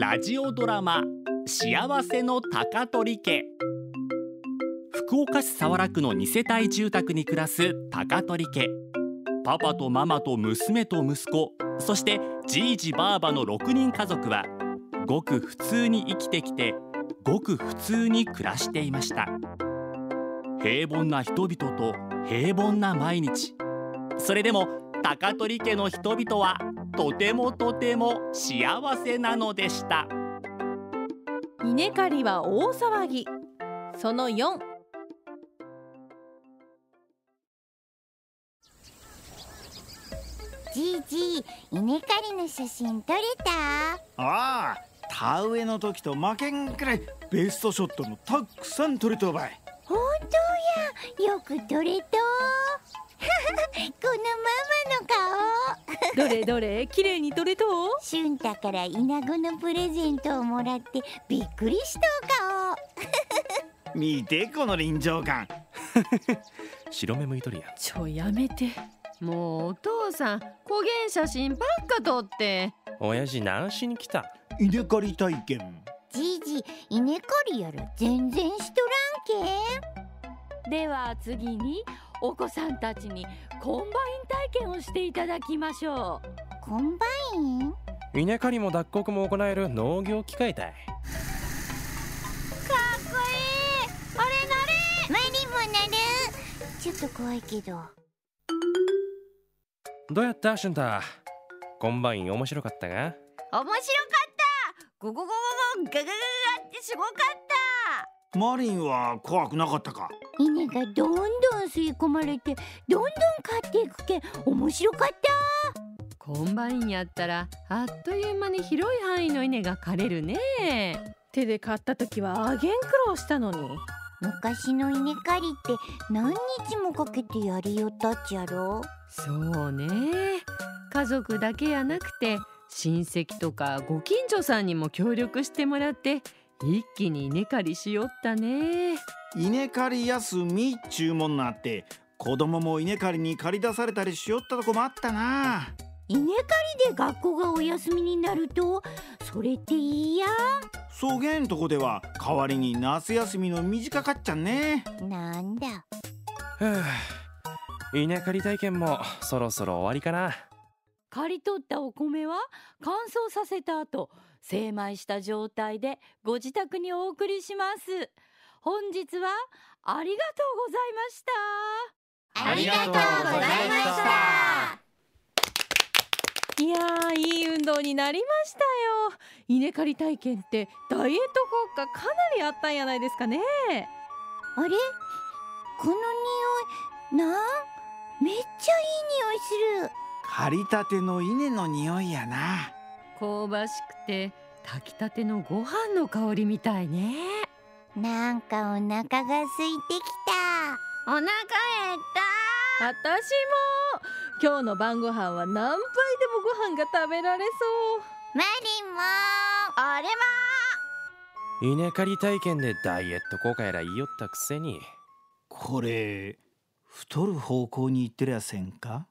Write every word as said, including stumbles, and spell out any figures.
ラジオドラマ幸せの高取家。福岡市早良区のに世帯住宅に暮らす高取家。パパとママと娘と息子、そしてじいじばあばのろくにん家族はごく普通に生きてきて、ごく普通に暮らしていました。平凡な人々と平凡な毎日。それでも高取家の人々はとてもとても幸せなのでした。 稲刈りは大騒ぎ。そのよん。 じいじい、稲刈りの写真撮れた？ ああ、田植えの時と負けんくらいベストショットのたくさん撮れとばい。 本当や、よく撮れとこのママの顔どれどれ、綺麗に撮れと俊太からイナゴのプレゼントをもらってびっくりしと顔見てこの臨場感白目向いとるやん。 ちょやめて。 もうお父さん、焦げん写真ばっか撮って。 親父何しに来た？ 稲刈り体験。 じいじ、稲刈りやら全然しとらんけん。 では次にお子さんたちにコンバイン体験をしていただきましょう。 コンバイン？ 稲刈りも脱穀も行える農業機械だい。 かっこいい。俺乗る。マリも乗る。ちょっと怖いけど。 どうやった俊太？コンバイン面白かったが？ 面白かった。ゴゴゴゴゴガガガガってすごかった。 マリンは怖くなかったか？ 稲がどんどん吸い込まれてどんどん刈っていくけん面白かった。 コンバインやったらあっという間に広い範囲の稲が刈れるね。 手で刈った時はあげん苦労したのに。 昔の稲刈りって何日もかけてやりよったっちやろ。 そうね、家族だけやなくて親戚とかご近所さんにも協力してもらって一気に稲刈りしよったね。 稲刈り休み注文のあって子供も稲刈りに借り出されたりしよったとこもあったな。 稲刈りで学校がお休みになるとそれっていいや。 そげんとこでは代わりに夏休みの短かっちゃんね。 なんだ。 ふう、稲刈り体験もそろそろ終わりかな。 刈り取ったお米は乾燥させた後、精米した状態でご自宅にお送りします。本日はありがとうございました。 ありがとうございました。 いやー、いい運動になりましたよ。稲刈り体験ってダイエット効果かなりあったんやないですかね。 あれ、この匂いなんめっちゃいい匂いする。 刈りたての稲の匂いやな。 香ばしくて炊きたてのご飯の香りみたいね。 なんかお腹が空いてきた。 お腹減った。 私も今日の晩ご飯は何杯でもご飯が食べられそう。 マリンも俺も。 稲刈り体験でダイエット効果やら言いよったくせに。 これ太る方向に行ってるやせんか？